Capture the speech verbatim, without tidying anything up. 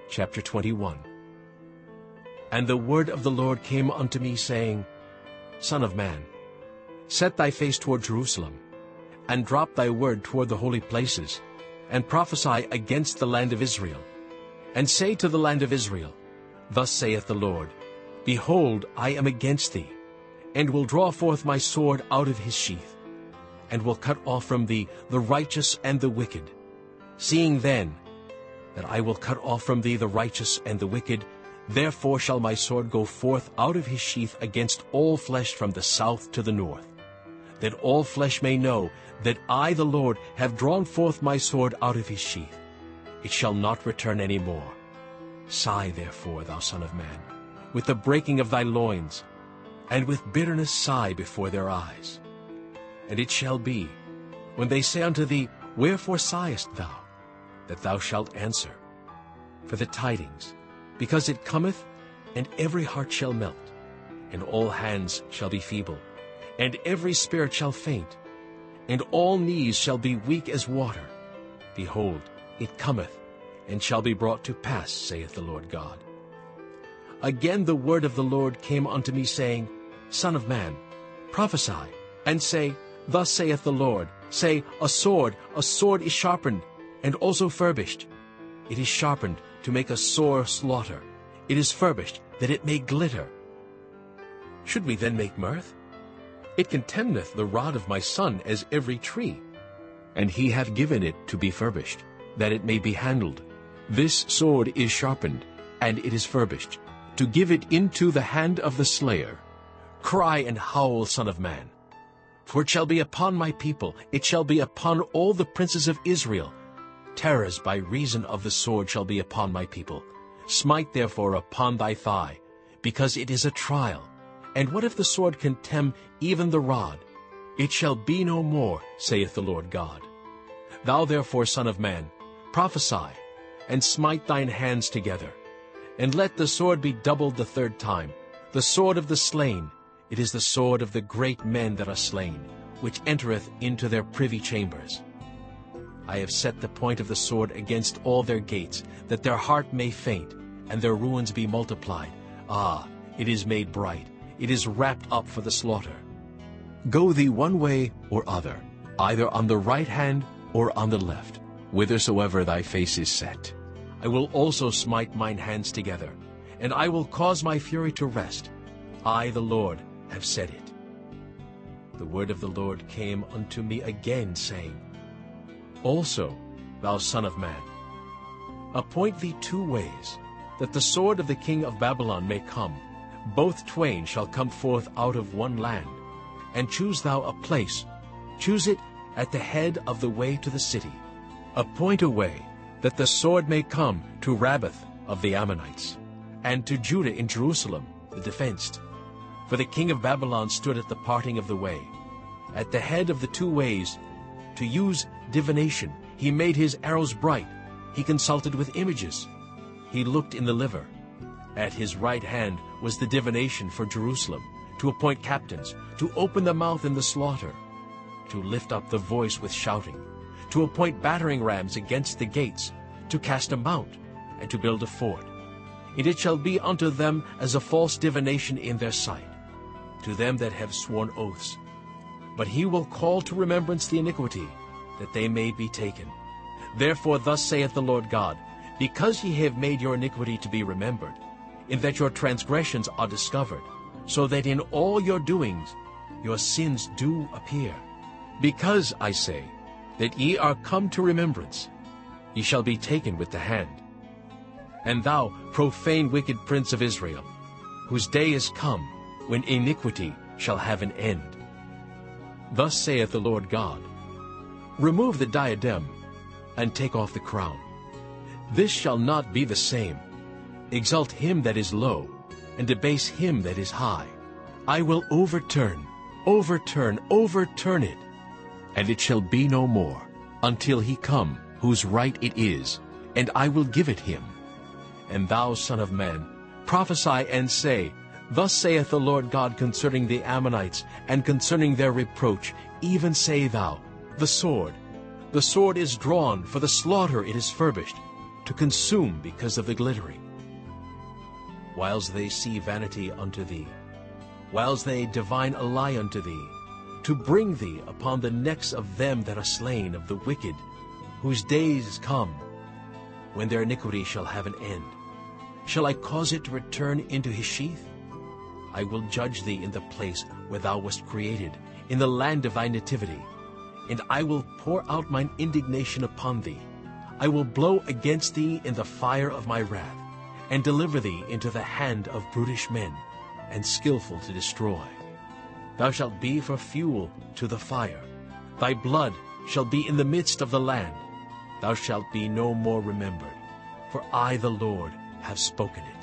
Chapter twenty-one. And the word of the Lord came unto me, saying, Son of man, set thy face toward Jerusalem, and drop thy word toward the holy places, and prophesy against the land of Israel. And say to the land of Israel, Thus saith the Lord, Behold, I am against thee, and will draw forth my sword out of his sheath, and will cut off from thee the righteous and the wicked. Seeing then that I will cut off from thee the righteous and the wicked, therefore shall my sword go forth out of his sheath against all flesh from the south to the north, that all flesh may know that I, the Lord, have drawn forth my sword out of his sheath. It shall not return any more. Sigh therefore, thou son of man, with the breaking of thy loins, and with bitterness sigh before their eyes. And it shall be, when they say unto thee, Wherefore sighest thou? That thou shalt answer, For the tidings, because it cometh, and every heart shall melt, and all hands shall be feeble, and every spirit shall faint, and all knees shall be weak as water. Behold, it cometh, and shall be brought to pass, saith the Lord God. Again the word of the Lord came unto me, saying, Son of man, prophesy, and say, Thus saith the Lord, Say, A sword, a sword is sharpened, and also furbished. It is sharpened to make a sore slaughter. It is furbished, that it may glitter. Should we then make mirth? It contemneth the rod of my son as every tree. And he hath given it to be furbished, that it may be handled. This sword is sharpened, and it is furbished, to give it into the hand of the slayer. Cry and howl, son of man. For it shall be upon my people, it shall be upon all the princes of Israel. Terrors by reason of the sword shall be upon my people. Smite therefore upon thy thigh, because it is a trial. And what if the sword contemn even the rod? It shall be no more, saith the Lord God. Thou therefore, son of man, prophesy, and smite thine hands together. And let the sword be doubled the third time, the sword of the slain. It is the sword of the great men that are slain, which entereth into their privy chambers. I have set the point of the sword against all their gates, that their heart may faint, and their ruins be multiplied. Ah, it is made bright, it is wrapped up for the slaughter. Go thee one way or other, either on the right hand or on the left, whithersoever thy face is set. I will also smite mine hands together, and I will cause my fury to rest. I, the Lord, have said it. The word of the Lord came unto me again, saying, Also, thou son of man, appoint thee two ways, that the sword of the king of Babylon may come. Both twain shall come forth out of one land. And choose thou a place, choose it at the head of the way to the city. Appoint a way, that the sword may come to Rabbath of the Ammonites, and to Judah in Jerusalem, the defenced. For the king of Babylon stood at the parting of the way, at the head of the two ways, to use divination. He made his arrows bright. He consulted with images. He looked in the liver. At his right hand was the divination for Jerusalem, to appoint captains, to open the mouth in the slaughter, to lift up the voice with shouting, to appoint battering rams against the gates, to cast a mount, and to build a fort. And it shall be unto them as a false divination in their sight, to them that have sworn oaths. But he will call to remembrance the iniquity, that they may be taken. Therefore thus saith the Lord God, Because ye have made your iniquity to be remembered, in that your transgressions are discovered, so that in all your doings your sins do appear. Because, I say, that ye are come to remembrance, ye shall be taken with the hand. And thou, profane wicked prince of Israel, whose day is come, when iniquity shall have an end. Thus saith the Lord God, Remove the diadem, and take off the crown. This shall not be the same. Exalt him that is low, and debase him that is high. I will overturn, overturn, overturn it, and it shall be no more, until he come, whose right it is, and I will give it him. And thou, son of man, prophesy and say, Thus saith the Lord God concerning the Ammonites, and concerning their reproach, even say thou, The sword, the sword is drawn, for the slaughter it is furbished, to consume because of the glittering. Whiles they see vanity unto thee, whiles they divine a lie unto thee, to bring thee upon the necks of them that are slain of the wicked, whose days come, when their iniquity shall have an end. Shall I cause it to return into his sheath? I will judge thee in the place where thou wast created, in the land of thy nativity. And I will pour out mine indignation upon thee. I will blow against thee in the fire of my wrath, and deliver thee into the hand of brutish men, and skillful to destroy. Thou shalt be for fuel to the fire. Thy blood shall be in the midst of the land. Thou shalt be no more remembered, for I, the Lord, have spoken it.